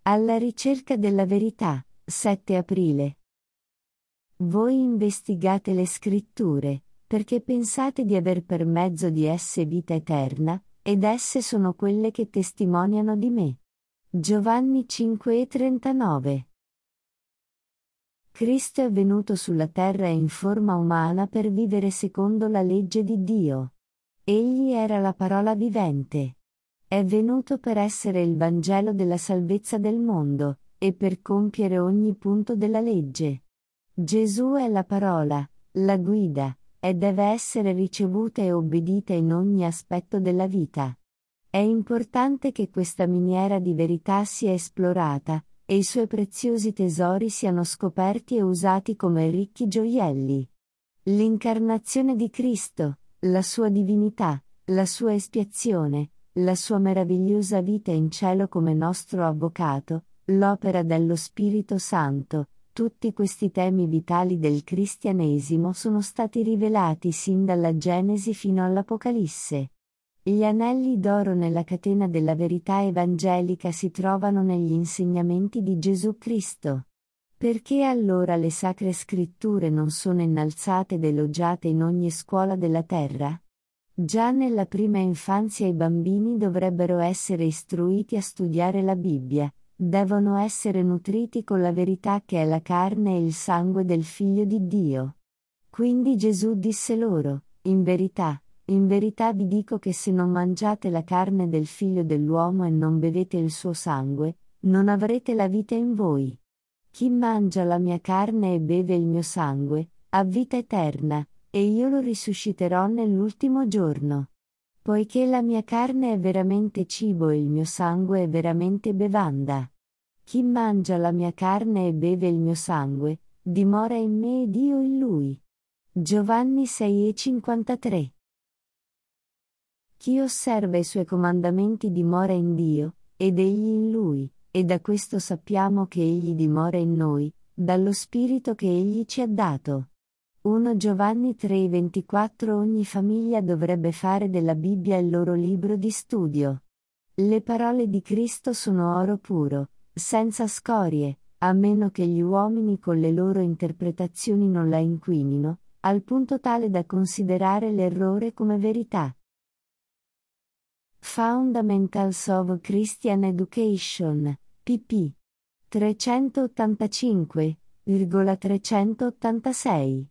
Alla ricerca della verità, 7 aprile. Voi investigate le scritture, perché pensate di aver per mezzo di esse vita eterna, ed esse sono quelle che testimoniano di me. Giovanni 5,39. Cristo è venuto sulla terra in forma umana per vivere secondo la legge di Dio. Egli era la parola vivente. È venuto per essere il Vangelo della salvezza del mondo, e per compiere ogni punto della legge. Gesù è la parola, la guida, e deve essere ricevuta e obbedita in ogni aspetto della vita. È importante che questa miniera di verità sia esplorata, e i suoi preziosi tesori siano scoperti e usati come ricchi gioielli. L'incarnazione di Cristo, la sua divinità, la sua espiazione, la sua meravigliosa vita in cielo come nostro avvocato, l'opera dello Spirito Santo, tutti questi temi vitali del cristianesimo sono stati rivelati sin dalla Genesi fino all'Apocalisse. Gli anelli d'oro nella catena della verità evangelica si trovano negli insegnamenti di Gesù Cristo. Perché allora le sacre scritture non sono innalzate ed elogiate in ogni scuola della terra? Già nella prima infanzia i bambini dovrebbero essere istruiti a studiare la Bibbia, devono essere nutriti con la verità che è la carne e il sangue del Figlio di Dio. Quindi Gesù disse loro, in verità vi dico che se non mangiate la carne del Figlio dell'uomo e non bevete il suo sangue, non avrete la vita in voi. Chi mangia la mia carne e beve il mio sangue, ha vita eterna, e io lo risusciterò nell'ultimo giorno. Poiché la mia carne è veramente cibo e il mio sangue è veramente bevanda. Chi mangia la mia carne e beve il mio sangue, dimora in me ed io in lui. Giovanni 6,53. Chi osserva i suoi comandamenti dimora in Dio, ed egli in lui, e da questo sappiamo che egli dimora in noi, dallo Spirito che egli ci ha dato. 1 Giovanni 3,24. Ogni famiglia dovrebbe fare della Bibbia il loro libro di studio. Le parole di Cristo sono oro puro, senza scorie, a meno che gli uomini con le loro interpretazioni non la inquinino, al punto tale da considerare l'errore come verità. Fundamentals of Christian Education, pp. 385,386